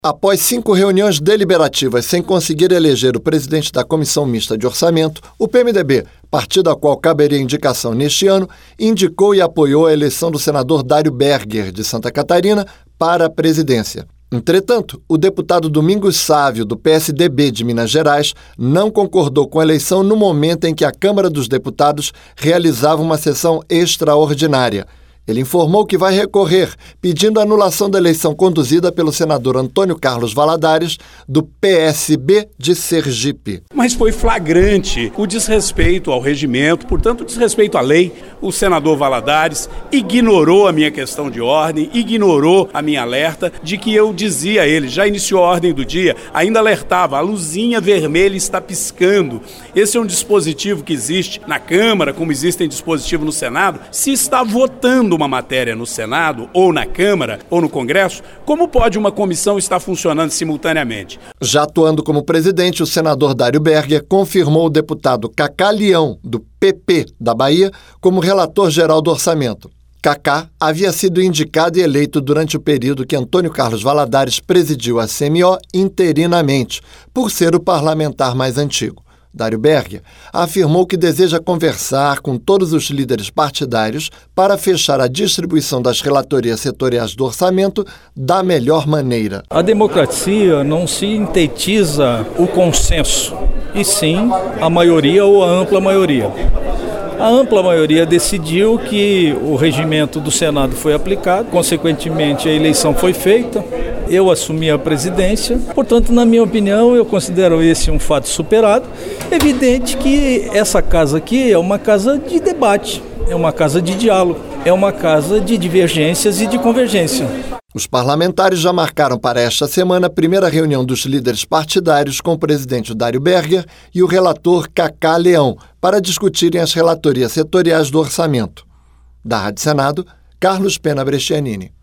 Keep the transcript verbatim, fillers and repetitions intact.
Após cinco reuniões deliberativas sem conseguir eleger o presidente da Comissão Mista de Orçamento, o P M D B, partido a qual caberia indicação neste ano, indicou e apoiou a eleição do senador Dário Berger, de Santa Catarina, para a presidência. Entretanto, o deputado Domingos Sávio, do P S D B de Minas Gerais, não concordou com a eleição no momento em que a Câmara dos Deputados realizava uma sessão extraordinária. Ele informou que vai recorrer, pedindo a anulação da eleição conduzida pelo senador Antônio Carlos Valadares, do P S B de Sergipe. Mas foi flagrante o desrespeito ao regimento, portanto, o desrespeito à lei. O senador Valadares ignorou a minha questão de ordem, ignorou a minha alerta de que eu dizia a ele, já iniciou a ordem do dia, ainda alertava, a luzinha vermelha está piscando. Esse é um dispositivo que existe na Câmara, como existe dispositivo no Senado. Se está votando uma matéria no Senado, ou na Câmara, ou no Congresso, como pode uma comissão estar funcionando simultaneamente? Já atuando como presidente, o senador Dário Berger confirmou o deputado Cacá Leão, do P P da Bahia, como relator geral do orçamento. Cacá havia sido indicado e eleito durante o período que Antônio Carlos Valadares presidiu a C M O interinamente, por ser o parlamentar mais antigo. Dário Berger afirmou que deseja conversar com todos os líderes partidários para fechar a distribuição das relatorias setoriais do orçamento da melhor maneira. A democracia não sintetiza o consenso, e sim a maioria ou a ampla maioria. A ampla maioria decidiu que o regimento do Senado foi aplicado, consequentemente a eleição foi feita, eu assumi a presidência, portanto, na minha opinião, eu considero esse um fato superado. Evidente que essa casa aqui é uma casa de debate, é uma casa de diálogo, é uma casa de divergências e de convergência. Os parlamentares já marcaram para esta semana a primeira reunião dos líderes partidários com o presidente Dário Berger e o relator Cacá Leão para discutirem as relatorias setoriais do orçamento. Da Rádio Senado, Carlos Pena Brescianini.